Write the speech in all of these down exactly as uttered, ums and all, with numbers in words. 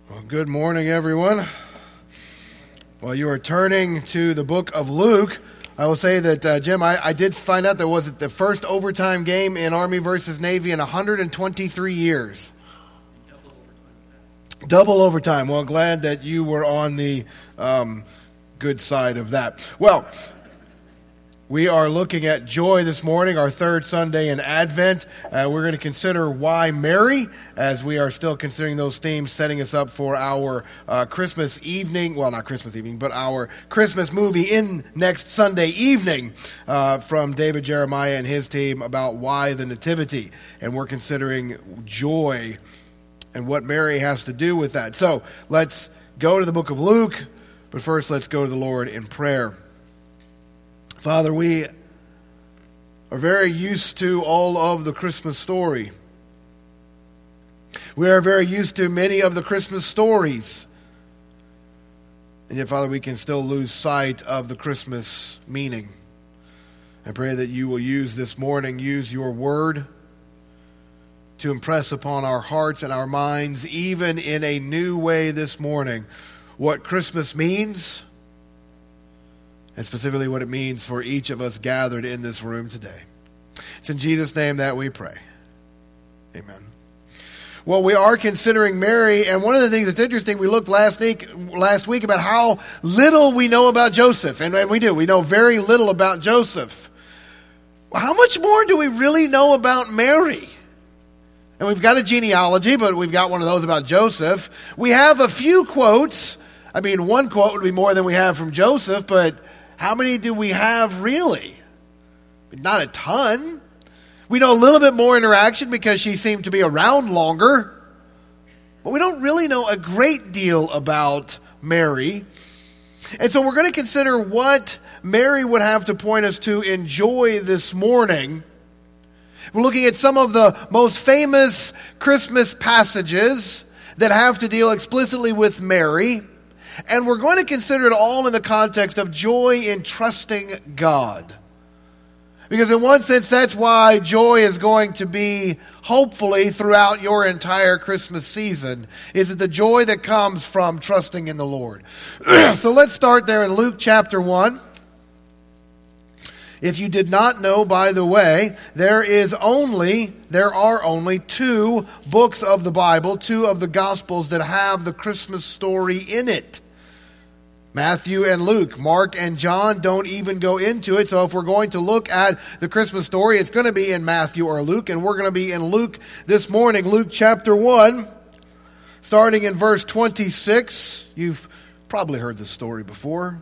Well, good morning, everyone. Well, you are turning to the book of Luke. I will say that, uh, Jim, I, I did find out there was the first overtime game in Army versus Navy in one hundred twenty-three years. Double overtime. Double overtime. Well, glad that you were on the um, good side of that. Well, we are looking at joy this morning, our third Sunday in Advent. Uh, we're going to consider why Mary, as we are still considering those themes, setting us up for our uh, Christmas evening, well, not Christmas evening, but our Christmas movie in next Sunday evening uh, from David Jeremiah and his team about why the Nativity. And we're considering joy and what Mary has to do with that. So let's go to the book of Luke, but first let's go to the Lord in prayer. Father, we are very used to all of the Christmas story. We are very used to many of the Christmas stories. And yet, Father, we can still lose sight of the Christmas meaning. I pray that you will use this morning, use your word to impress upon our hearts and our minds, even in a new way this morning, what Christmas means, and specifically what it means for each of us gathered in this room today. It's in Jesus' name that we pray. Amen. Well, we are considering Mary, and one of the things that's interesting, we looked last week, last week about how little we know about Joseph, and, and we do. We know very little about Joseph. Well, how much more do we really know about Mary? And we've got a genealogy, but we've got one of those about Joseph. We have a few quotes. I mean, one quote would be more than we have from Joseph, but how many do we have really? Not a ton. We know a little bit more interaction because she seemed to be around longer. But we don't really know a great deal about Mary. And so we're going to consider what Mary would have to point us to in joy this morning. We're looking at some of the most famous Christmas passages that have to deal explicitly with Mary. And we're going to consider it all in the context of joy in trusting God. Because in one sense, that's why joy is going to be, hopefully, throughout your entire Christmas season, is it the joy that comes from trusting in the Lord. So let's start there in Luke chapter one. If you did not know, by the way, there is only, there are only two books of the Bible, two of the Gospels that have the Christmas story in it. Matthew and Luke. Mark and John don't even go into it. So if we're going to look at the Christmas story, it's going to be in Matthew or Luke. And we're going to be in Luke this morning. Luke chapter one, starting in verse twenty-six. You've probably heard this story before.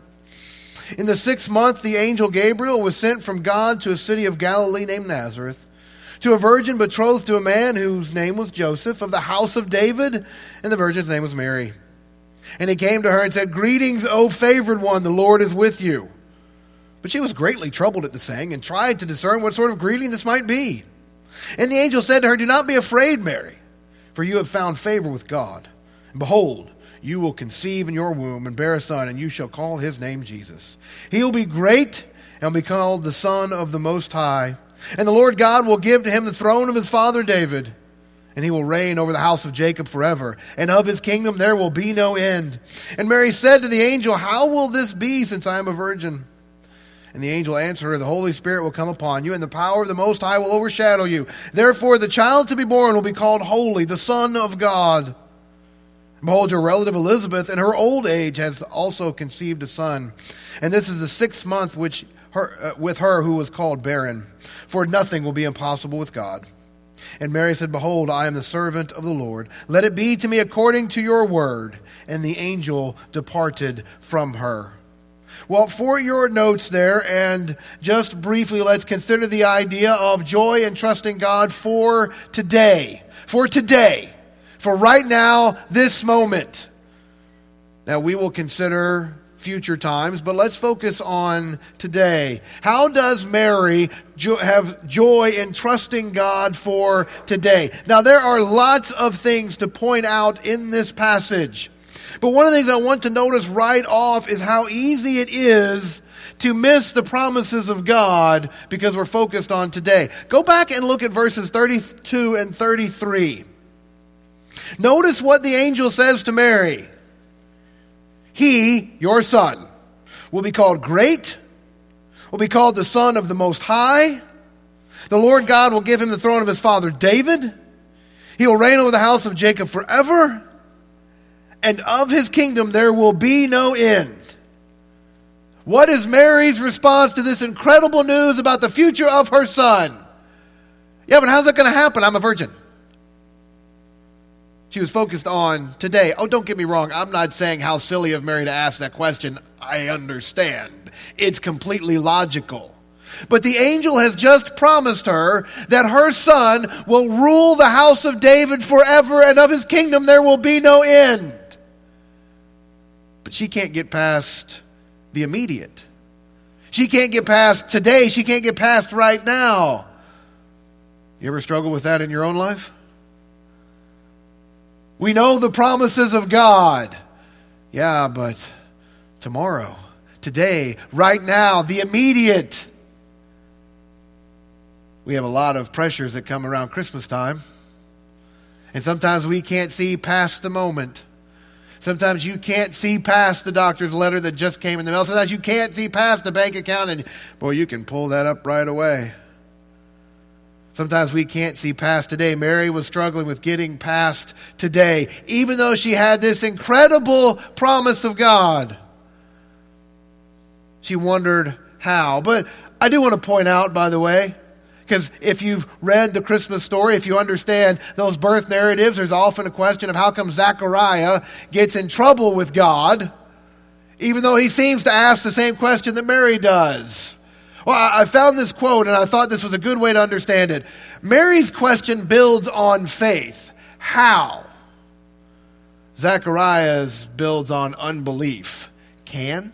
In the sixth month, the angel Gabriel was sent from God to a city of Galilee named Nazareth, to a virgin betrothed to a man whose name was Joseph, of the house of David, and the virgin's name was Mary. And he came to her and said, "Greetings, O favored one, the Lord is with you." But she was greatly troubled at the saying and tried to discern what sort of greeting this might be. And the angel said to her, "Do not be afraid, Mary, for you have found favor with God. And behold, you will conceive in your womb and bear a son, and you shall call his name Jesus. He will be great and will be called the Son of the Most High. And the Lord God will give to him the throne of his father David, and he will reign over the house of Jacob forever. And of his kingdom there will be no end." And Mary said to the angel, "How will this be, since I am a virgin?" And the angel answered her, "The Holy Spirit will come upon you, and the power of the Most High will overshadow you. Therefore the child to be born will be called Holy, the Son of God. And behold, your relative Elizabeth, in her old age, has also conceived a son. And this is the sixth month which her, uh, with her who was called barren. For nothing will be impossible with God." And Mary said, "Behold, I am the servant of the Lord. Let it be to me according to your word." And the angel departed from her. Well, for your notes there, and just briefly, let's consider the idea of joy and trusting God for today. For today. For right now, this moment. Now, we will consider future times, but let's focus on today. How does Mary jo- have joy in trusting God for today? Now, there are lots of things to point out in this passage, but one of the things I want to notice right off is how easy it is to miss the promises of God because we're focused on today. Go back and look at verses thirty-two and thirty-three. Notice what the angel says to Mary. He, your son, will be called great, will be called the Son of the Most High. The Lord God will give him the throne of his father David. He will reign over the house of Jacob forever, and of his kingdom there will be no end. What is Mary's response to this incredible news about the future of her son? Yeah, but how's that going to happen? I'm a virgin. She was focused on today. Oh, don't get me wrong. I'm not saying how silly of Mary to ask that question. I understand. It's completely logical. But the angel has just promised her that her son will rule the house of David forever, and of his kingdom there will be no end. But she can't get past the immediate. She can't get past today. She can't get past right now. You ever struggle with that in your own life? We know the promises of God. Yeah, but tomorrow, today, right now, the immediate. We have a lot of pressures that come around Christmas time. And sometimes we can't see past the moment. Sometimes you can't see past the doctor's letter that just came in the mail. Sometimes you can't see past the bank account, and boy, you can pull that up right away. Sometimes we can't see past today. Mary was struggling with getting past today, even though she had this incredible promise of God. She wondered how. But I do want to point out, by the way, because if you've read the Christmas story, if you understand those birth narratives, there's often a question of how come Zechariah gets in trouble with God, even though he seems to ask the same question that Mary does. Well, I found this quote, and I thought this was a good way to understand it. Mary's question builds on faith. How? Zechariah's builds on unbelief. Can?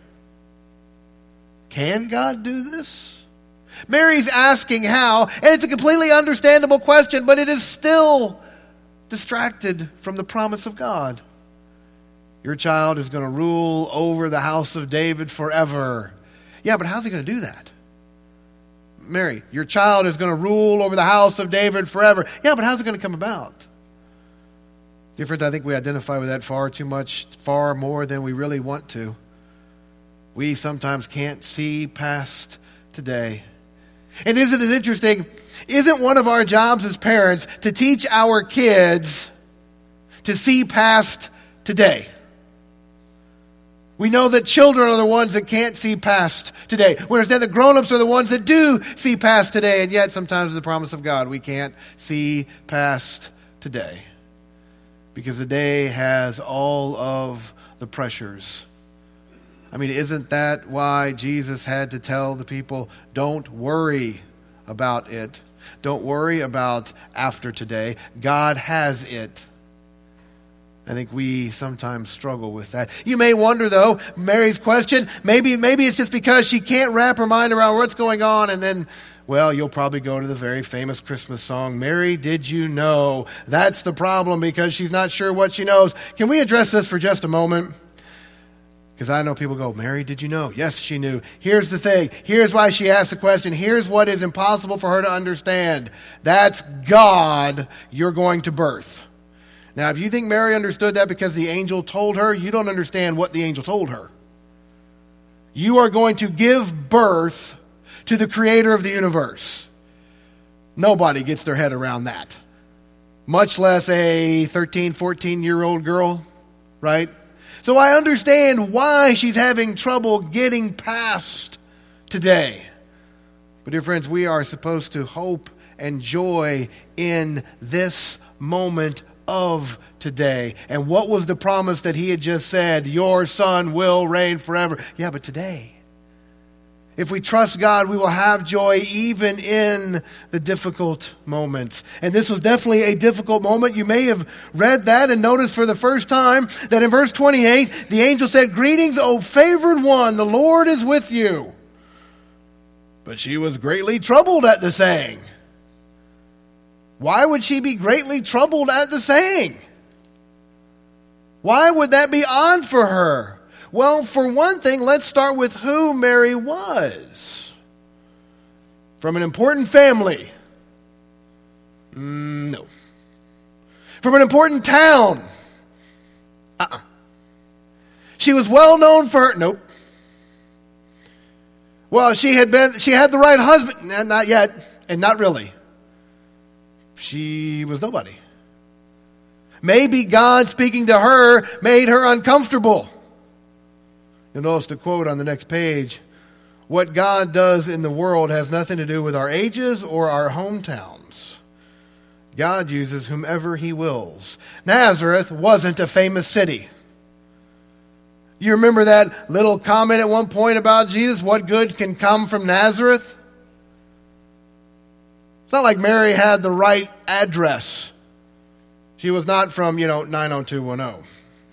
Can God do this? Mary's asking how, and it's a completely understandable question, but it is still distracted from the promise of God. Your child is going to rule over the house of David forever. Yeah, but how's he going to do that? Mary, your child is going to rule over the house of David forever. Yeah, but how's it going to come about? Dear friends, I think we identify with that far too much, far more than we really want to. We sometimes can't see past today. And isn't it interesting? Isn't one of our jobs as parents to teach our kids to see past today? We know that children are the ones that can't see past today. We understand that grown-ups are the ones that do see past today, and yet sometimes the promise of God, we can't see past today. Because the day has all of the pressures. I mean, isn't that why Jesus had to tell the people, don't worry about it. Don't worry about after today. God has it. I think we sometimes struggle with that. You may wonder, though, Mary's question, maybe maybe it's just because she can't wrap her mind around what's going on, and then, well, you'll probably go to the very famous Christmas song, Mary, Did You Know? That's the problem, because she's not sure what she knows. Can we address this for just a moment? Because I know people go, Mary, did you know? Yes, she knew. Here's the thing. Here's why she asked the question. Here's what is impossible for her to understand. That's God you're going to birth. Now, if you think Mary understood that because the angel told her, you don't understand what the angel told her. You are going to give birth to the creator of the universe. Nobody gets their head around that. Much less a thirteen, fourteen-year-old girl, right? So I understand why she's having trouble getting past today. But dear friends, we are supposed to hope and joy in this moment of today. And what was the promise that he had just said? Your son will reign forever. Yeah, but today, if we trust God, we will have joy even in the difficult moments. And this was definitely a difficult moment. You may have read that and noticed for the first time that in verse twenty-eight, the angel said, Greetings, O favored one, the Lord is with you. But she was greatly troubled at the saying. Why would she be greatly troubled at the saying? Why would that be odd for her? Well, for one thing, let's start with who Mary was. From an important family? Mm, no. From an important town. Uh-uh. She was well known for her, nope. Well, she had been, she had the right husband, nah, not yet, and not really. She was nobody. Maybe God speaking to her made her uncomfortable. You'll notice the quote on the next page. What God does in the world has nothing to do with our ages or our hometowns. God uses whomever he wills. Nazareth wasn't a famous city. You remember that little comment at one point about Jesus? What good can come from Nazareth? It's not like Mary had the right address. She was not from, you know, nine oh two one oh.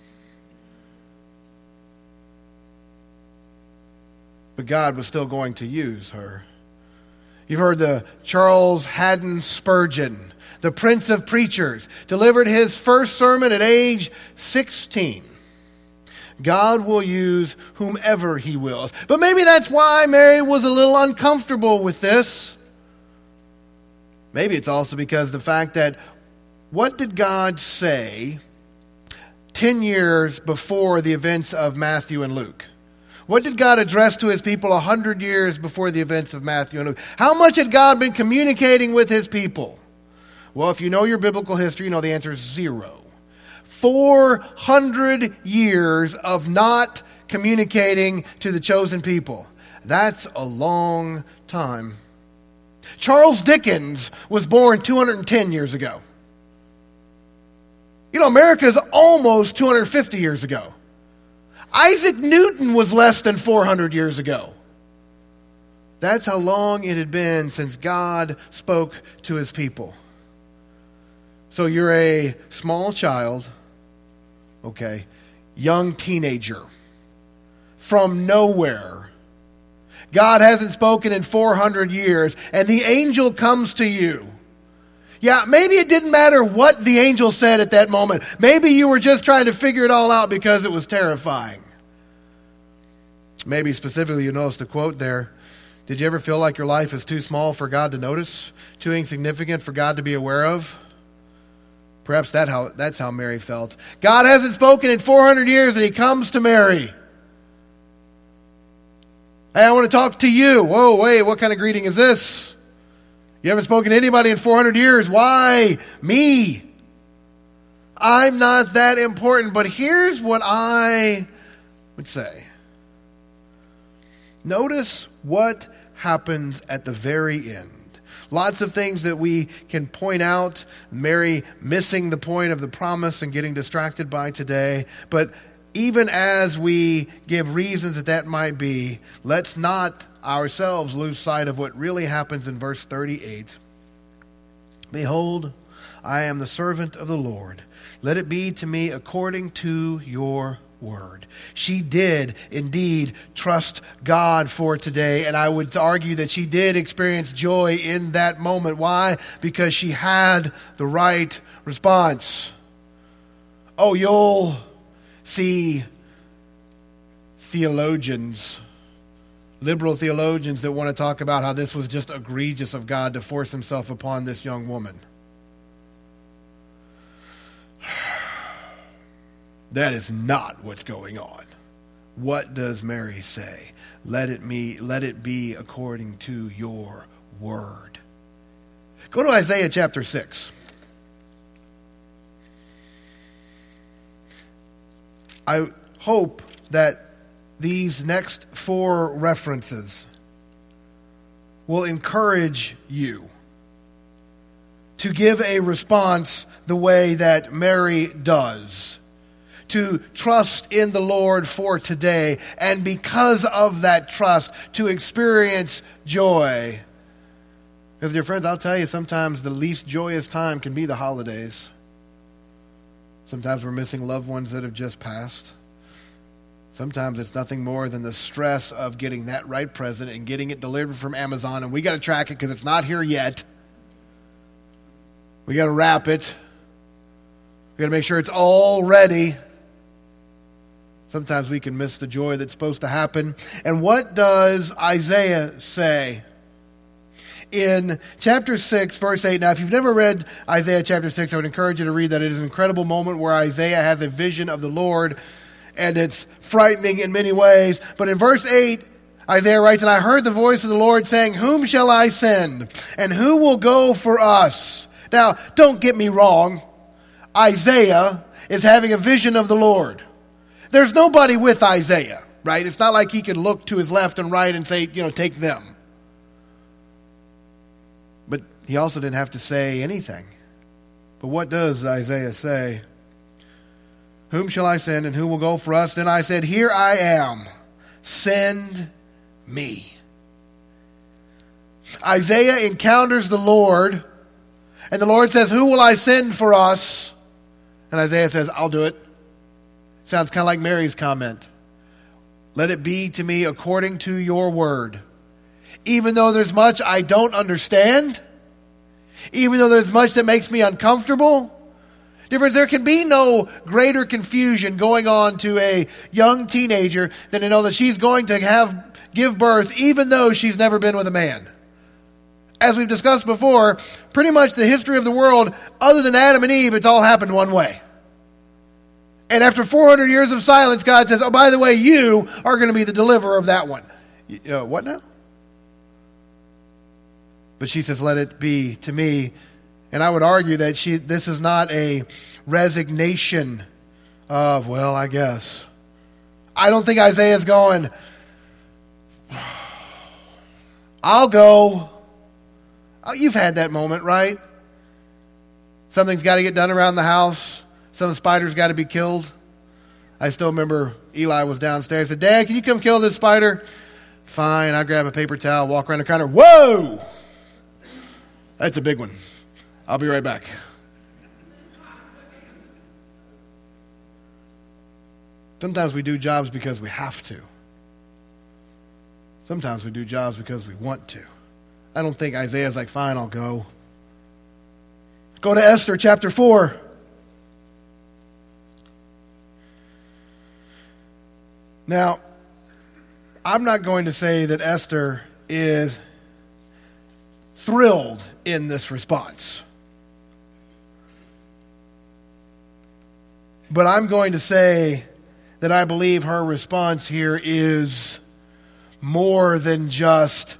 But God was still going to use her. You've heard the Charles Haddon Spurgeon, the Prince of Preachers, delivered his first sermon at age sixteen. God will use whomever he wills. But maybe that's why Mary was a little uncomfortable with this. Maybe it's also because the fact that what did God say ten years before the events of Matthew and Luke? What did God address to his people one hundred years before the events of Matthew and Luke? How much had God been communicating with his people? Well, if you know your biblical history, you know the answer is zero. four hundred years of not communicating to the chosen people. That's a long time. Charles Dickens was born two hundred ten years ago. You know, America is almost two hundred fifty years ago. Isaac Newton was less than four hundred years ago. That's how long it had been since God spoke to his people. So you're a small child, okay, young teenager, from nowhere. God hasn't spoken in four hundred years, and the angel comes to you. Yeah, maybe it didn't matter what the angel said at that moment. Maybe you were just trying to figure it all out because it was terrifying. Maybe specifically you noticed the quote there. Did you ever feel like your life is too small for God to notice? Too insignificant for God to be aware of? Perhaps that how, that's how Mary felt. God hasn't spoken in four hundred years and he comes to Mary. Hey, I want to talk to you. Whoa, wait, what kind of greeting is this? You haven't spoken to anybody in four hundred years. Why? Me. I'm not that important, but here's what I would say. Notice what happens at the very end. Lots of things that we can point out. Mary missing the point of the promise and getting distracted by today. But even as we give reasons that that might be, let's not ourselves lose sight of what really happens in verse thirty-eight. Behold, I am the servant of the Lord. Let it be to me according to your word. She did indeed trust God for today, and I would argue that she did experience joy in that moment. Why? Because she had the right response. Oh, you'll see theologians, liberal theologians that want to talk about how this was just egregious of God to force himself upon this young woman. That is not what's going on. What does Mary say? Let it me, let it be according to your word. Go to Isaiah chapter six. I hope that these next four references will encourage you to give a response the way that Mary does. To trust in the Lord for today, and because of that trust, to experience joy. Because, dear friends, I'll tell you, sometimes the least joyous time can be the holidays. Sometimes we're missing loved ones that have just passed. Sometimes it's nothing more than the stress of getting that right present and getting it delivered from Amazon, and we got to track it because it's not here yet. We got to wrap it. We got to make sure it's all ready. Sometimes we can miss the joy that's supposed to happen. And what does Isaiah say? in chapter six, verse eight. Now, if you've never read Isaiah chapter six, I would encourage you to read that. It is an incredible moment where Isaiah has a vision of the Lord, and it's frightening in many ways. But in verse eight, Isaiah writes, "And I heard the voice of the Lord saying, 'Whom shall I send? And who will go for us?'" Now, don't get me wrong. Isaiah is having a vision of the Lord. There's nobody with Isaiah, right? It's not like he could look to his left and right and say, you know, take them. But he also didn't have to say anything. But what does Isaiah say? "Whom shall I send, and who will go for us?" Then I said, "Here I am. Send me." Isaiah encounters the Lord, and the Lord says, "Who will I send for us?" And Isaiah says, "I'll do it." Sounds kind of like Mary's comment. "Let it be to me according to your word." Even though there's much I don't understand, even though there's much that makes me uncomfortable, difference, there can be no greater confusion going on to a young teenager than to know that she's going to have give birth even though she's never been with a man. As we've discussed before, pretty much the history of the world, other than Adam and Eve, it's all happened one way. And after four hundred years of silence, God says, "Oh, by the way, you are going to be the deliverer of that one." Uh, what now? But she says, "Let it be to me." And I would argue that she this is not a resignation of, well, I guess. I don't think Isaiah's going, "I'll go." Oh, you've had that moment, right? Something's got to get done around the house. Some spider's got to be killed. I still remember Eli was downstairs. I said, "Dad, can you come kill this spider?" "Fine." I grab a paper towel, walk around the counter. "Whoa! That's a big one. I'll be right back." Sometimes we do jobs because we have to. Sometimes we do jobs because we want to. I don't think Isaiah's like, "Fine, I'll go." Go to Esther chapter four. Now, I'm not going to say that Esther is thrilled in this response. But I'm going to say that I believe her response here is more than just...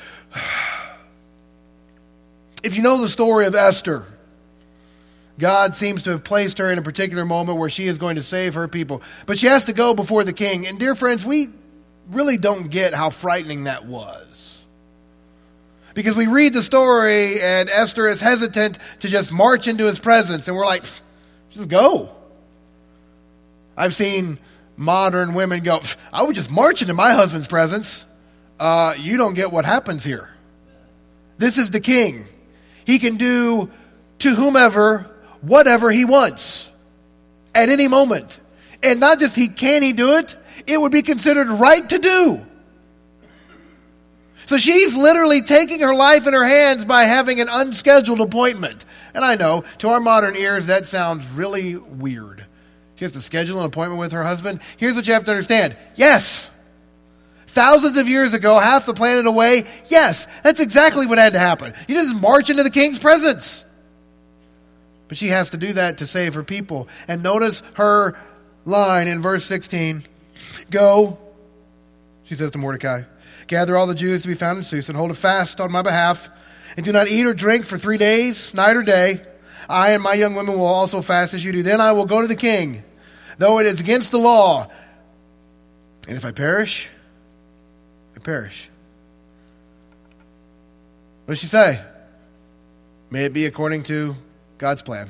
If you know the story of Esther, God seems to have placed her in a particular moment where she is going to save her people. But she has to go before the king. And dear friends, we really don't get how frightening that was. Because we read the story and Esther is hesitant to just march into his presence. And we're like, just go. I've seen modern women go, "I would just march into my husband's presence." Uh, you don't get what happens here. This is the king. He can do to whomever whatever he wants at any moment. And not just he can he do it, it would be considered right to do. So she's literally taking her life in her hands by having an unscheduled appointment. And I know, to our modern ears, that sounds really weird. She has to schedule an appointment with her husband. Here's what you have to understand. Yes. Thousands of years ago, half the planet away, yes, that's exactly what had to happen. You just march into the king's presence. But she has to do that to save her people. And notice her line in verse sixteen. "Go," she says to Mordecai, "gather all the Jews to be found in Susa and hold a fast on my behalf, and do not eat or drink for three days, night or day. I and my young women will also fast as you do. Then I will go to the king, though it is against the law. And if I perish, I perish." What does she say? "May it be according to God's plan."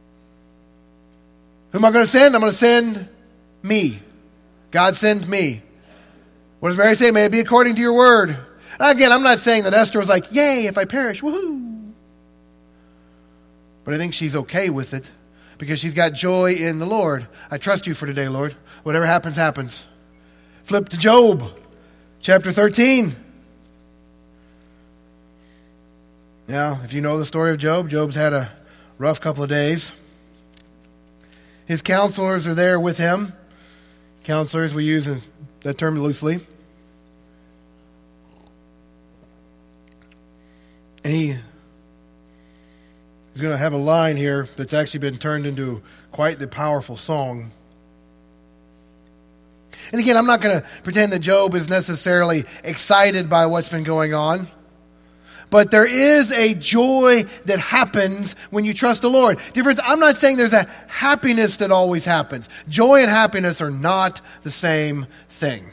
Who am I going to send? I'm going to send me. God send me. What does Mary say? "May it be according to your word." Now again, I'm not saying that Esther was like, "Yay, if I perish, woohoo." But I think she's okay with it because she's got joy in the Lord. I trust you for today, Lord. Whatever happens, happens. Flip to Job, chapter thirteen. Now, if you know the story of Job, Job's had a rough couple of days. His counselors are there with him. Counselors, we use that term loosely. to have a line here that's actually been turned into quite the powerful song. And again, I'm not going to pretend that Job is necessarily excited by what's been going on. But there is a joy that happens when you trust the Lord. Difference, I'm not saying there's a happiness that always happens. Joy and happiness are not the same thing.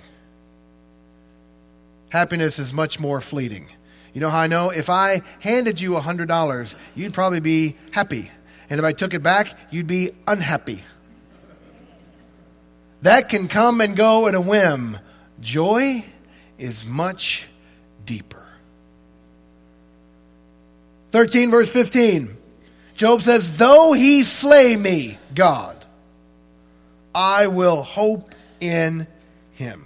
Happiness is much more fleeting. You know how I know? If I handed you one hundred dollars, you'd probably be happy. And if I took it back, you'd be unhappy. That can come and go at a whim. Joy is much deeper. thirteen verse fifteen. Job says, though he slay me, God, I will hope in him.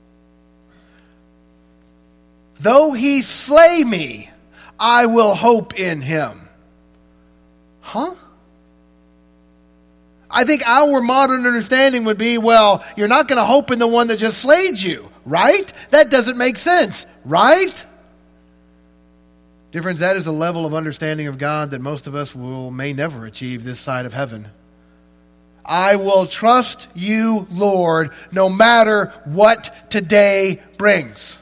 Though he slay me, I will hope in him. Huh? I think our modern understanding would be, well, you're not going to hope in the one that just slayed you, right? That doesn't make sense, right? Difference, that is a level of understanding of God that most of us will may never achieve this side of heaven. I will trust you, Lord, no matter what today brings.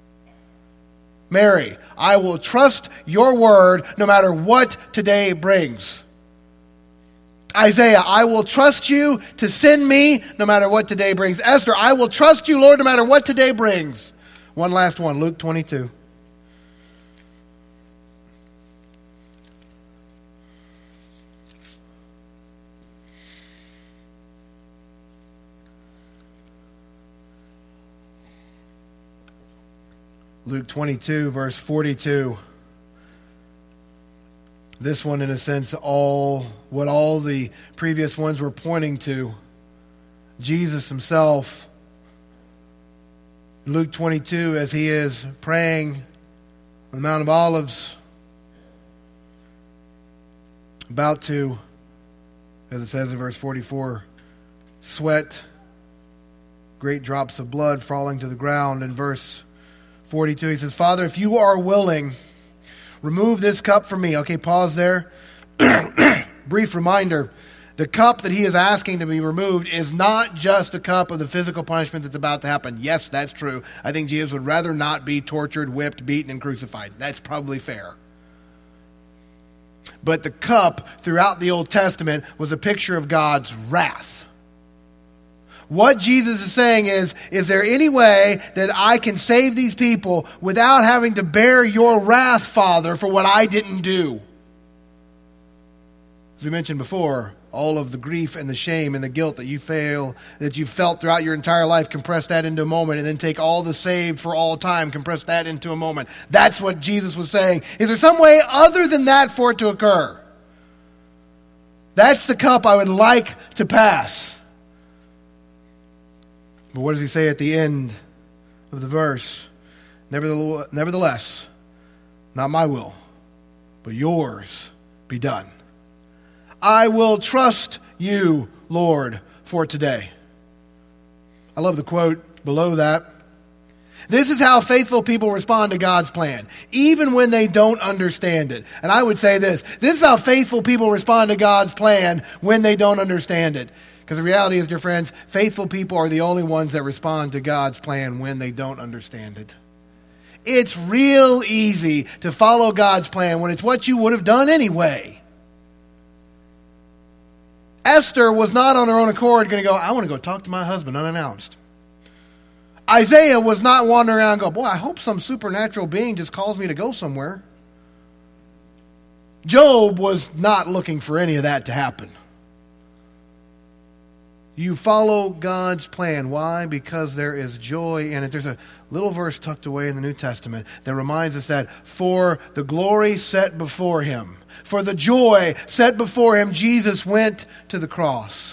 Mary, I will trust your word no matter what today brings. Isaiah, I will trust you to send me no matter what today brings. Esther, I will trust you, Lord, no matter what today brings. One last one, Luke twenty-two. Luke twenty-two, verse forty-two. This one, in a sense, all what all the previous ones were pointing to. Jesus himself, Luke twenty-two, as he is praying on the Mount of Olives, about to, as it says in verse forty-four, sweat, great drops of blood falling to the ground. In verse forty-two, he says, Father, if you are willing, remove this cup from me. Okay, pause there. Brief reminder. The cup that he is asking to be removed is not just a cup of the physical punishment that's about to happen. Yes, that's true. I think Jesus would rather not be tortured, whipped, beaten, and crucified. That's probably fair. But the cup throughout the Old Testament was a picture of God's wrath. What Jesus is saying is, is there any way that I can save these people without having to bear your wrath, Father, for what I didn't do? As we mentioned before, all of the grief and the shame and the guilt that you fail, that you felt throughout your entire life, compress that into a moment, and then take all the saved for all time, compress that into a moment. That's what Jesus was saying. Is there some way other than that for it to occur? That's the cup I would like to pass. But what does he say at the end of the verse? Nevertheless, not my will, but yours be done. I will trust you, Lord, for today. I love the quote below that. This is how faithful people respond to God's plan, even when they don't understand it. And I would say this, this is how faithful people respond to God's plan when they don't understand it. Because the reality is, dear friends, faithful people are the only ones that respond to God's plan when they don't understand it. It's real easy to follow God's plan when it's what you would have done anyway. Esther was not on her own accord going to go, I want to go talk to my husband unannounced. Isaiah was not wandering around and go, boy, I hope some supernatural being just calls me to go somewhere. Job was not looking for any of that to happen. You follow God's plan. Why? Because there is joy in it. There's a little verse tucked away in the New Testament that reminds us that for the glory set before him, for the joy set before him, Jesus went to the cross.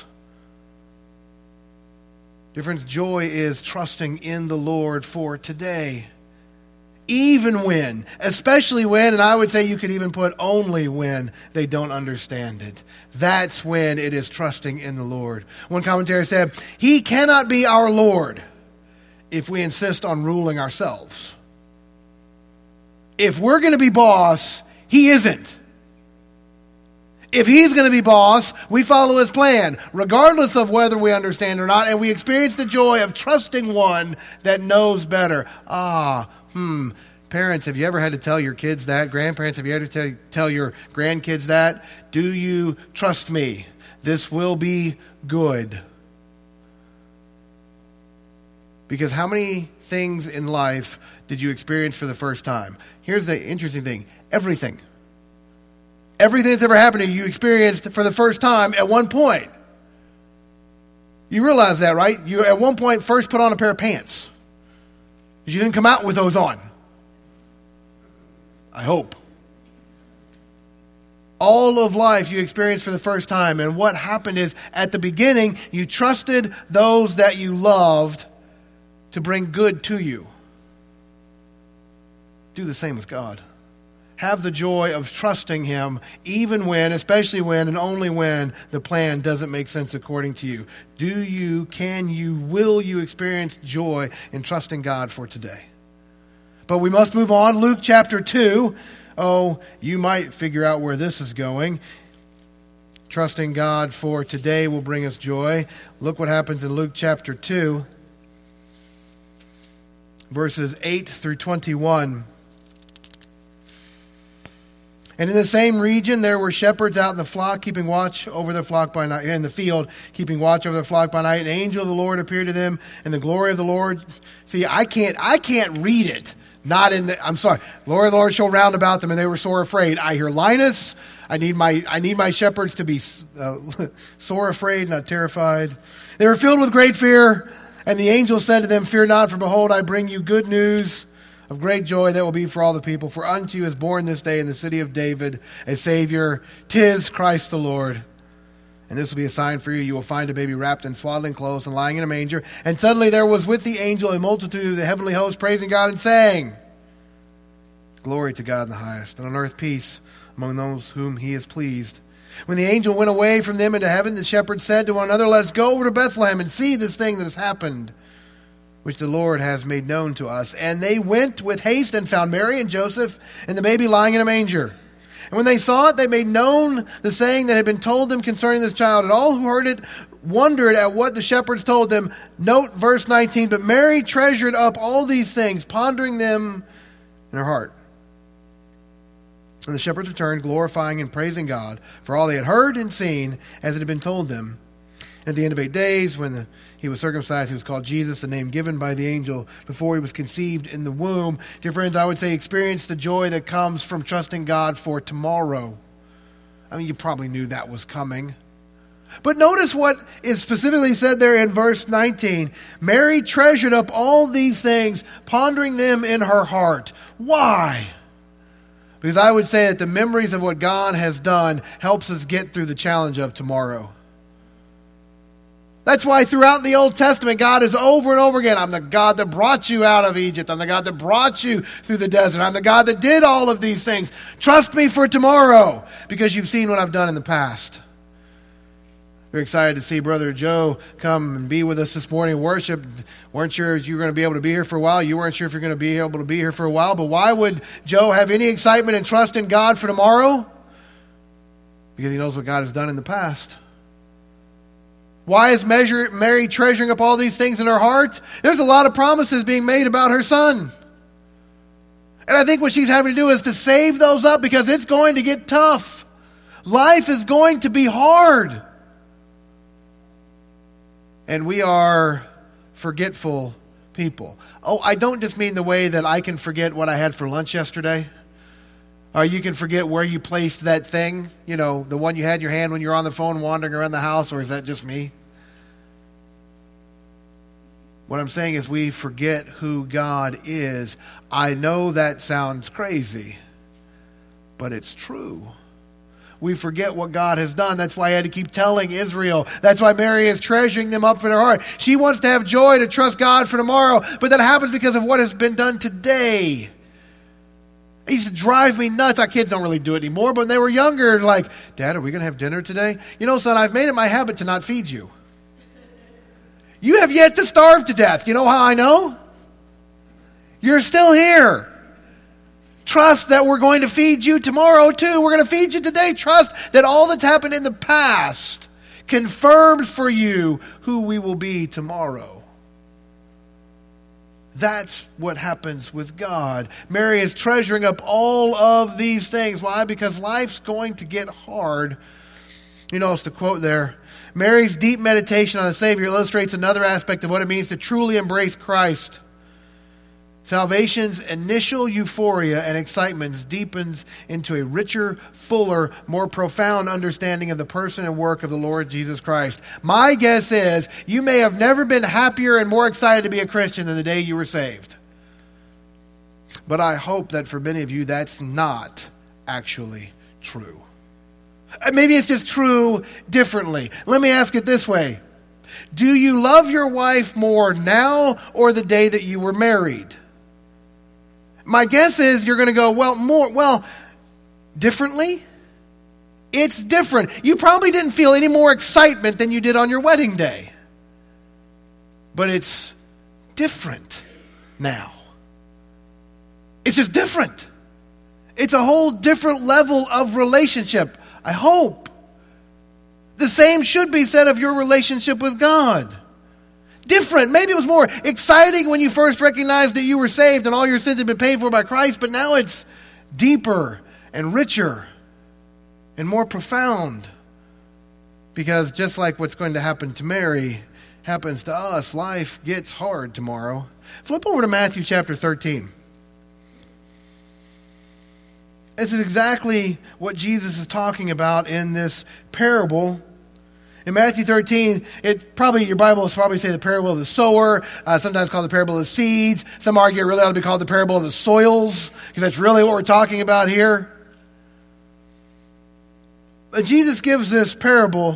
Dear friends, joy is trusting in the Lord for today. Even when, especially when, and I would say you could even put only when they don't understand it. That's when it is trusting in the Lord. One commentator said, he cannot be our Lord if we insist on ruling ourselves. If we're going to be boss, he isn't. If he's going to be boss, we follow his plan, regardless of whether we understand or not, and we experience the joy of trusting one that knows better. Ah, hmm. Parents, have you ever had to tell your kids that? Grandparents, have you ever had to tell your grandkids that? Do you trust me? This will be good. Because how many things in life did you experience for the first time? Here's the interesting thing. Everything. Everything that's ever happened to you, you experienced for the first time at one point. You realize that, right? You at one point first put on a pair of pants. You didn't come out with those on. I hope. All of life you experienced for the first time. And what happened is, at the beginning, you trusted those that you loved to bring good to you. Do the same with God. Have the joy of trusting him, even when, especially when, and only when the plan doesn't make sense according to you. Do you, can you, will you experience joy in trusting God for today? But we must move on. Luke chapter two. Oh, you might figure out where this is going. Trusting God for today will bring us joy. Look what happens in Luke chapter two, verses eight through twenty-one. And in the same region there were shepherds out in the flock, keeping watch over their flock by night, in the field, keeping watch over their flock by night. An angel of the Lord appeared to them, and the glory of the Lord. See, I can't, I can't read it. Not in the, I'm sorry. Glory of the Lord shone round about them, and they were sore afraid. I hear Linus. I need my, I need my shepherds to be uh, sore afraid, not terrified. They were filled with great fear, and the angel said to them, "Fear not, for behold, I bring you good news of great joy that will be for all the people. For unto you is born this day in the city of David a Savior. 'Tis Christ the Lord. And this will be a sign for you. You will find a baby wrapped in swaddling clothes and lying in a manger." And suddenly there was with the angel a multitude of the heavenly host praising God and saying, "Glory to God in the highest, and on earth peace among those whom he is pleased." When the angel went away from them into heaven, the shepherds said to one another, "Let's go over to Bethlehem and see this thing that has happened, which the Lord has made known to us." And they went with haste and found Mary and Joseph and the baby lying in a manger. And when they saw it, they made known the saying that had been told them concerning this child. And all who heard it wondered at what the shepherds told them. Note verse nineteen, "But Mary treasured up all these things, pondering them in her heart." And the shepherds returned, glorifying and praising God for all they had heard and seen as it had been told them. At the end of eight days, when the, he was circumcised, he was called Jesus, the name given by the angel before he was conceived in the womb. Dear friends, I would say experience the joy that comes from trusting God for tomorrow. I mean, you probably knew that was coming. But notice what is specifically said there in verse nineteen. Mary treasured up all these things, pondering them in her heart. Why? Because I would say that the memories of what God has done helps us get through the challenge of tomorrow. That's why throughout the Old Testament, God is over and over again, "I'm the God that brought you out of Egypt. I'm the God that brought you through the desert. I'm the God that did all of these things. Trust me for tomorrow, because you've seen what I've done in the past." We're excited to see Brother Joe come and be with us this morning. Worship. Weren't sure if you were going to be able to be here for a while. You weren't sure if you're going to be able to be here for a while. But why would Joe have any excitement and trust in God for tomorrow? Because he knows what God has done in the past. Why is Mary treasuring up all these things in her heart? There's a lot of promises being made about her son. And I think what she's having to do is to save those up, because it's going to get tough. Life is going to be hard. And we are forgetful people. Oh, I don't just mean the way that I can forget what I had for lunch yesterday. Or you can forget where you placed that thing. You know, the one you had in your hand when you were on the phone wandering around the house. Or is that just me? What I'm saying is we forget who God is. I know that sounds crazy, but it's true. We forget what God has done. That's why I had to keep telling Israel. That's why Mary is treasuring them up in her heart. She wants to have joy, to trust God for tomorrow, but that happens because of what has been done today. It used to drive me nuts. Our kids don't really do it anymore, but when they were younger, like, "Dad, are we going to have dinner today?" "You know, son, I've made it my habit to not feed you. You have yet to starve to death. You know how I know? You're still here. Trust that we're going to feed you tomorrow too. We're going to feed you today. Trust that all that's happened in the past confirms for you who we will be tomorrow. That's what happens with God. Mary is treasuring up all of these things. Why? Because life's going to get hard. You notice the quote there. Mary's deep meditation on the Savior illustrates another aspect of what it means to truly embrace Christ. Salvation's initial euphoria and excitement deepens into a richer, fuller, more profound understanding of the person and work of the Lord Jesus Christ. My guess is you may have never been happier and more excited to be a Christian than the day you were saved. But I hope that for many of you that's not actually true. Maybe it's just true differently. Let me ask it this way. Do you love your wife more now or the day that you were married? My guess is you're going to go, well, more, well, differently? It's different. You probably didn't feel any more excitement than you did on your wedding day. But it's different now. It's just different. It's a whole different level of relationship. I hope. The same should be said of your relationship with God. Different. Maybe it was more exciting when you first recognized that you were saved and all your sins had been paid for by Christ, but now it's deeper and richer and more profound. Because just like what's going to happen to Mary happens to us, life gets hard tomorrow. Flip over to Matthew chapter thirteen. This is exactly what Jesus is talking about in this parable. In Matthew thirteen, it probably your Bible will probably say the parable of the sower, uh, sometimes called the parable of the seeds. Some argue it really ought to be called the parable of the soils, because that's really what we're talking about here. But Jesus gives this parable.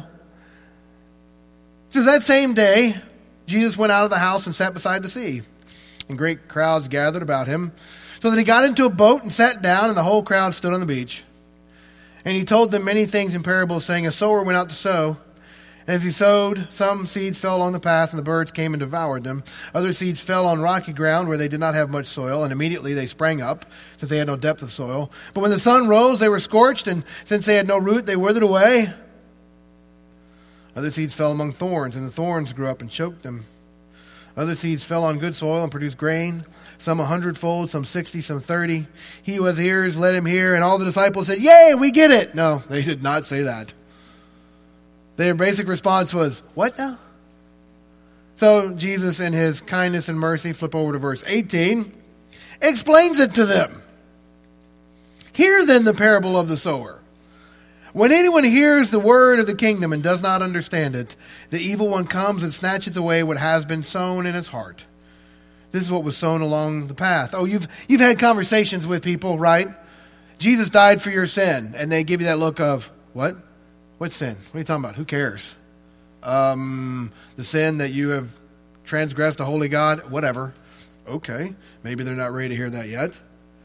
It says that same day, Jesus went out of the house and sat beside the sea, and great crowds gathered about him, so that he got into a boat and sat down, and the whole crowd stood on the beach. And he told them many things in parables, saying, a sower went out to sow. And as he sowed, some seeds fell along the path, and the birds came and devoured them. Other seeds fell on rocky ground where they did not have much soil, and immediately they sprang up, since they had no depth of soil. But when the sun rose, they were scorched, and since they had no root, they withered away. Other seeds fell among thorns, and the thorns grew up and choked them. Other seeds fell on good soil and produced grain, some a hundredfold, some sixty, some thirty. He who has ears, let him hear. And all the disciples said, yay, we get it. No, they did not say that. Their basic response was, what now? So Jesus, in his kindness and mercy, flip over to verse eighteen, explains it to them. Hear then the parable of the sower. When anyone hears the word of the kingdom and does not understand it, the evil one comes and snatches away what has been sown in his heart. This is what was sown along the path. Oh, you've you've had conversations with people, right? Jesus died for your sin, and they give you that look of, what? What sin? What are you talking about? Who cares? Um, the sin that you have transgressed a holy God? Whatever. Okay, maybe they're not ready to hear that yet.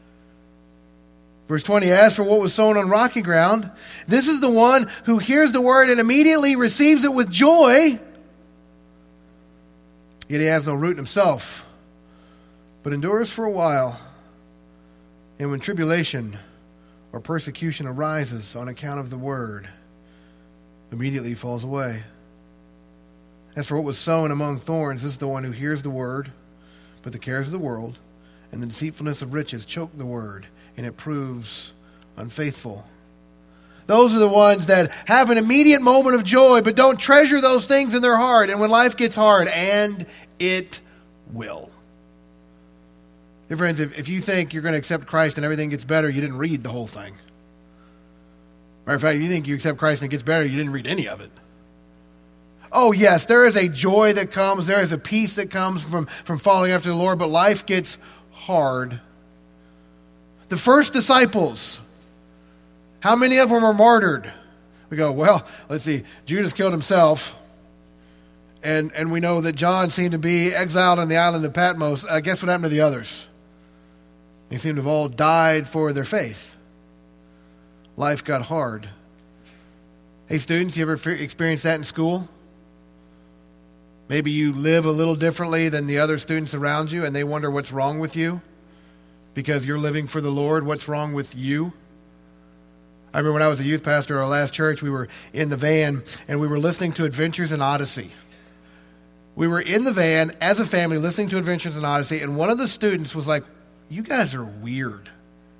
Verse twenty, as for what was sown on rocky ground, this is the one who hears the word and immediately receives it with joy. Yet he has no root in himself, but endures for a while. And when tribulation or persecution arises on account of the word, immediately falls away. As for what was sown among thorns, this is the one who hears the word, but the cares of the world and the deceitfulness of riches choke the word, and it proves unfaithful. Those are the ones that have an immediate moment of joy, but don't treasure those things in their heart. And when life gets hard, and it will. Dear friends, if, if you think you're going to accept Christ and everything gets better, you didn't read the whole thing. Matter of fact, if you think you accept Christ and it gets better, you didn't read any of it. Oh, yes, there is a joy that comes. There is a peace that comes from, from following after the Lord, but life gets hard. The first disciples, how many of them were martyred? We go, well, let's see, Judas killed himself, and, and we know that John seemed to be exiled on the island of Patmos. Uh, guess what happened to the others? They seem to have all died for their faith. Life got hard. Hey, students, you ever experienced that in school? Maybe you live a little differently than the other students around you, and they wonder what's wrong with you because you're living for the Lord. What's wrong with you? I remember when I was a youth pastor at our last church, we were in the van and we were listening to Adventures in Odyssey. We were in the van as a family listening to Adventures in Odyssey, and one of the students was like, "You guys are weird."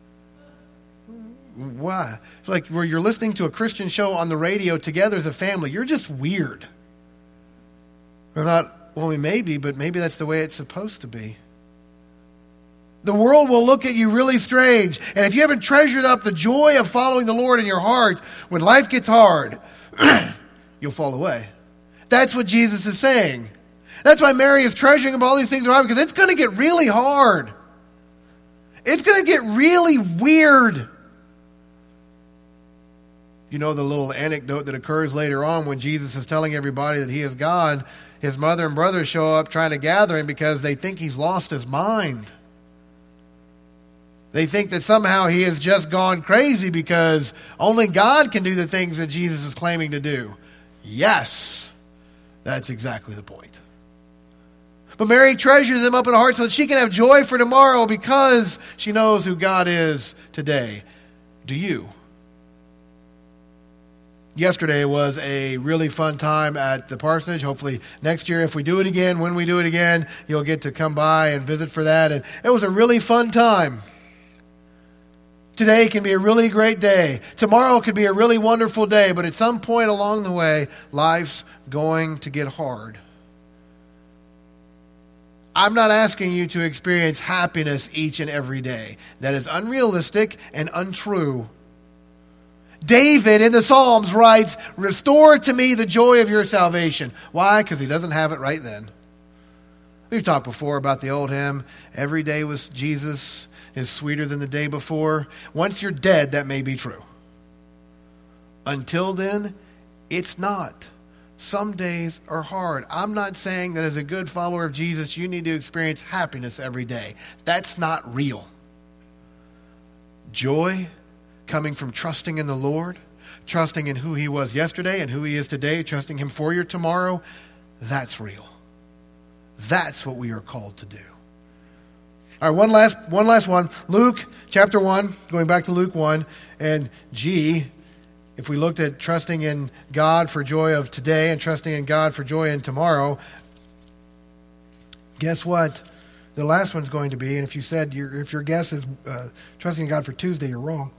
Why? It's like where you're listening to a Christian show on the radio together as a family. You're just weird. I thought, well, we may be, but maybe that's the way it's supposed to be. The world will look at you really strange. And if you haven't treasured up the joy of following the Lord in your heart, when life gets hard, you'll fall away. That's what Jesus is saying. That's why Mary is treasuring up all these things around, because it's going to get really hard. It's going to get really weird. You know the little anecdote that occurs later on when Jesus is telling everybody that he is God. His mother and brothers show up trying to gather him because they think he's lost his mind. They think that somehow he has just gone crazy because only God can do the things that Jesus is claiming to do. Yes, that's exactly the point. But Mary treasures them up in her heart so that she can have joy for tomorrow because she knows who God is today. Do you? Yesterday was a really fun time at the parsonage. Hopefully next year, if we do it again, when we do it again, you'll get to come by and visit for that. And it was a really fun time. Today can be a really great day. Tomorrow could be a really wonderful day. But at some point along the way, life's going to get hard. I'm not asking you to experience happiness each and every day. That is unrealistic and untrue. David in the Psalms writes, "Restore to me the joy of your salvation." Why? Because he doesn't have it right then. We've talked before about the old hymn, "Every day with Jesus is sweeter than the day before." Once you're dead, that may be true. Until then, it's not. Some days are hard. I'm not saying that as a good follower of Jesus, you need to experience happiness every day. That's not real. Joy coming from trusting in the Lord, trusting in who he was yesterday and who he is today, trusting him for your tomorrow, that's real. That's what we are called to do. All right, one last one last one. Luke chapter one, going back to Luke one, and G, if we looked at trusting in God for joy of today and trusting in God for joy in tomorrow, guess what? The last one's going to be, and if you said your if your guess is uh, trusting in God for Tuesday, you're wrong.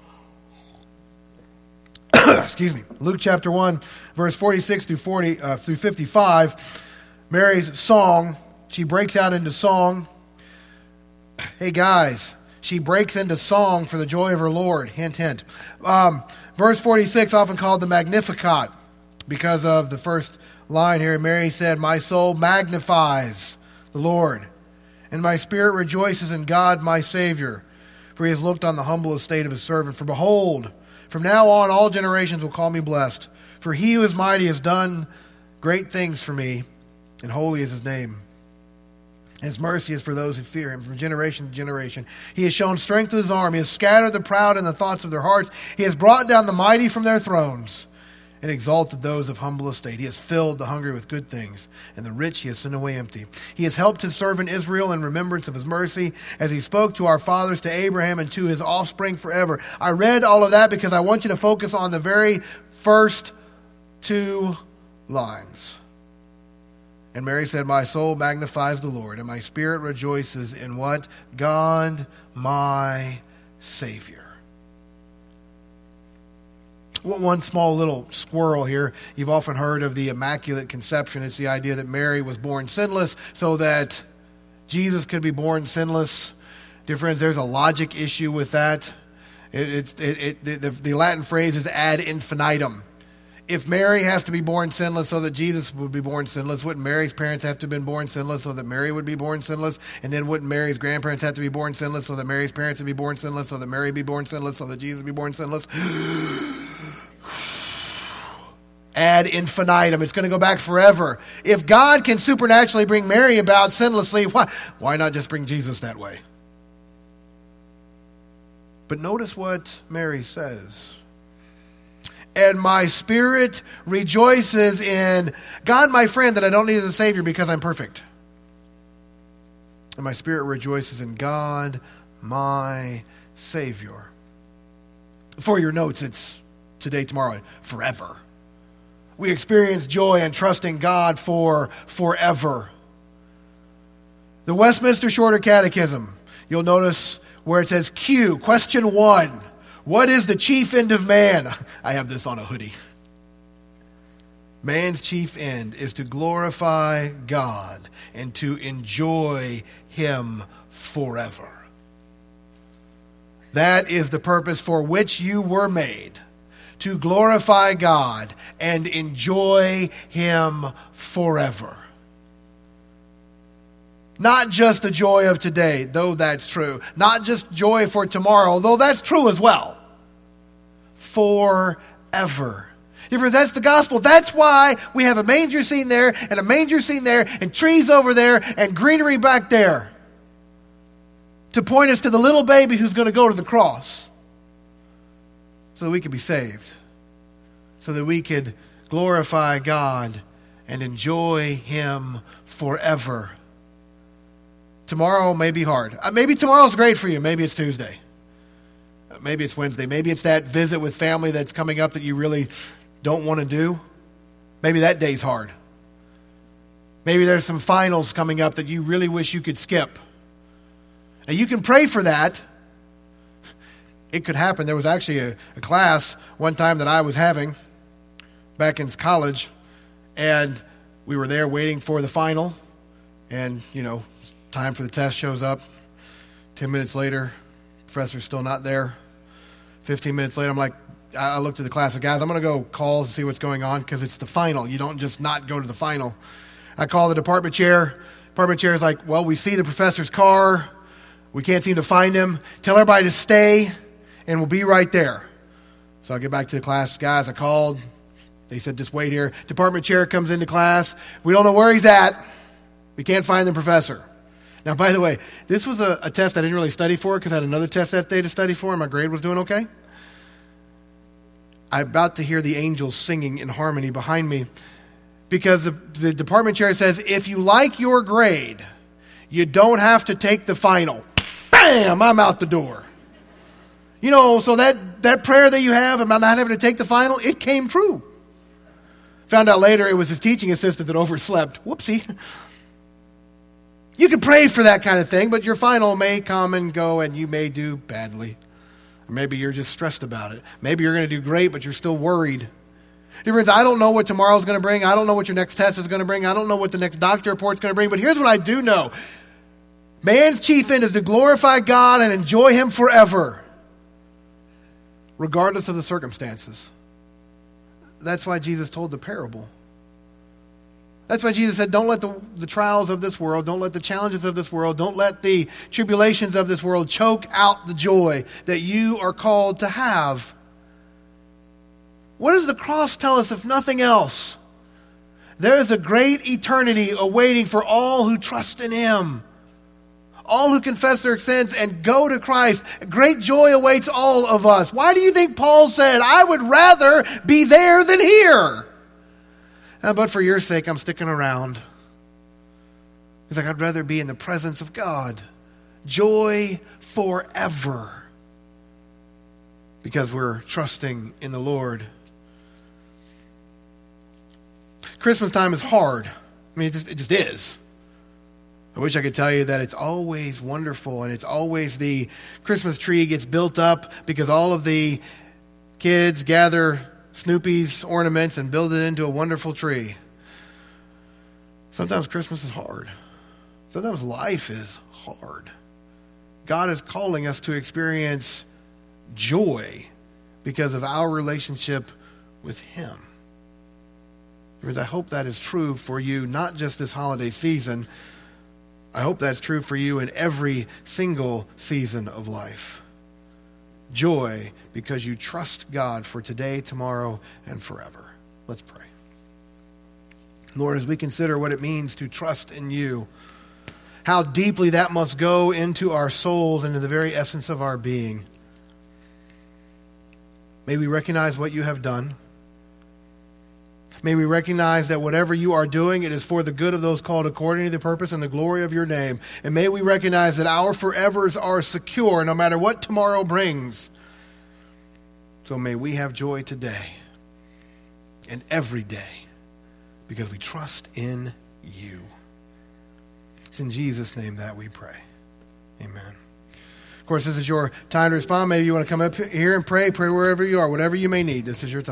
Excuse me. Luke chapter one, verse forty-six through forty uh, through fifty-five. Mary's song. She breaks out into song. Hey guys, she breaks into song for the joy of her Lord. Hint, hint. Um, verse forty-six, often called the Magnificat, because of the first line here. Mary said, "My soul magnifies the Lord, and my spirit rejoices in God my Savior, for he has looked on the humble estate of his servant. For behold, from now on all generations will call me blessed. For he who is mighty has done great things for me, and holy is his name. His mercy is for those who fear him from generation to generation. He has shown strength to his arm. He has scattered the proud in the thoughts of their hearts. He has brought down the mighty from their thrones and exalted those of humble estate. He has filled the hungry with good things, and the rich he has sent away empty. He has helped his servant Israel in remembrance of his mercy, as he spoke to our fathers, to Abraham, and to his offspring forever." I read all of that because I want you to focus on the very first two lines. And Mary said, "My soul magnifies the Lord, and my spirit rejoices in" what? God, my Savior. One small little squirrel here. You've often heard of the Immaculate Conception. It's the idea that Mary was born sinless so that Jesus could be born sinless. Dear friends, there's a logic issue with that. It, it, it, it, the, the Latin phrase is ad infinitum. If Mary has to be born sinless so that Jesus would be born sinless, wouldn't Mary's parents have to have been born sinless so that Mary would be born sinless? And then wouldn't Mary's grandparents have to be born sinless so that Mary's parents would be born sinless, so that Mary would be born sinless, so that Jesus would be born sinless? Ad infinitum. It's going to go back forever. If God can supernaturally bring Mary about sinlessly, why, why not just bring Jesus that way? But notice what Mary says. "And my spirit rejoices in God, my friend, that I don't need a Savior because I'm perfect. And my spirit rejoices in God, my Savior. For your notes, it's today, tomorrow, forever. We experience joy and trust in God for forever. The Westminster Shorter Catechism, you'll notice where it says Q, question one. What is the chief end of man? I have this on a hoodie. Man's chief end is to glorify God and to enjoy Him forever. That is the purpose for which you were made, to glorify God and enjoy Him forever. Not just the joy of today, though that's true. Not just joy for tomorrow, though that's true as well. Forever. Your friends, that's the gospel. That's why we have a manger scene there, and a manger scene there, and trees over there, and greenery back there. To point us to the little baby who's going to go to the cross. So that we could be saved. So that we could glorify God and enjoy Him forever. Tomorrow may be hard. Maybe tomorrow's great for you. Maybe it's Tuesday. Maybe it's Wednesday. Maybe it's that visit with family that's coming up that you really don't want to do. Maybe that day's hard. Maybe there's some finals coming up that you really wish you could skip. And you can pray for that. It could happen. There was actually a, a class one time that I was having back in college, and we were there waiting for the final, and, you know, time for the test shows up. Ten minutes later, professor's still not there. Fifteen minutes later, I'm like, I looked at the class of guys, I'm going to go call and see what's going on because it's the final. You don't just not go to the final. I call the department chair. Department chair is like, well, we see the professor's car. We can't seem to find him. Tell everybody to stay, and we'll be right there. So I get back to the class. Guys, I called. They said, just wait here. Department chair comes into class. We don't know where he's at. We can't find the professor. Now, by the way, this was a, a test I didn't really study for because I had another test that day to study for, and my grade was doing okay. I'm about to hear the angels singing in harmony behind me because the, the department chair says, if you like your grade, you don't have to take the final. Bam! I'm out the door. You know, so that, that prayer that you have about not having to take the final, it came true. Found out later it was his teaching assistant that overslept. Whoopsie. You can pray for that kind of thing, but your final may come and go and you may do badly. Or maybe you're just stressed about it. Maybe you're going to do great, but you're still worried. Dear friends, I don't know what tomorrow's going to bring. I don't know what your next test is going to bring. I don't know what the next doctor report's going to bring. But here's what I do know. Man's chief end is to glorify God and enjoy Him forever, regardless of the circumstances. That's why Jesus told the parable. That's why Jesus said, don't let the, the trials of this world, don't let the challenges of this world, don't let the tribulations of this world choke out the joy that you are called to have. What does the cross tell us if nothing else? There is a great eternity awaiting for all who trust in Him. All who confess their sins and go to Christ. Great joy awaits all of us. Why do you think Paul said, I would rather be there than here? Uh, but for your sake, I'm sticking around. He's like, I'd rather be in the presence of God. Joy forever. Because we're trusting in the Lord. Christmas time is hard. I mean, it just, it just is. I wish I could tell you that it's always wonderful and it's always the Christmas tree gets built up because all of the kids gather Snoopy's ornaments and build it into a wonderful tree. Sometimes Christmas is hard. Sometimes life is hard. God is calling us to experience joy because of our relationship with Him. Friends, I hope that is true for you, not just this holiday season. I hope that's true for you in every single season of life. Joy because you trust God for today, tomorrow, and forever. Let's pray. Lord, as we consider what it means to trust in You, how deeply that must go into our souls, into the very essence of our being. May we recognize what You have done. May we recognize that whatever you are doing, it is for the good of those called according to the purpose and the glory of your name. And may we recognize that our forevers are secure no matter what tomorrow brings. So may we have joy today and every day because we trust in you. It's in Jesus' name that we pray. Amen. Of course, this is your time to respond. Maybe you want to come up here and pray. Pray wherever you are, whatever you may need. This is your time.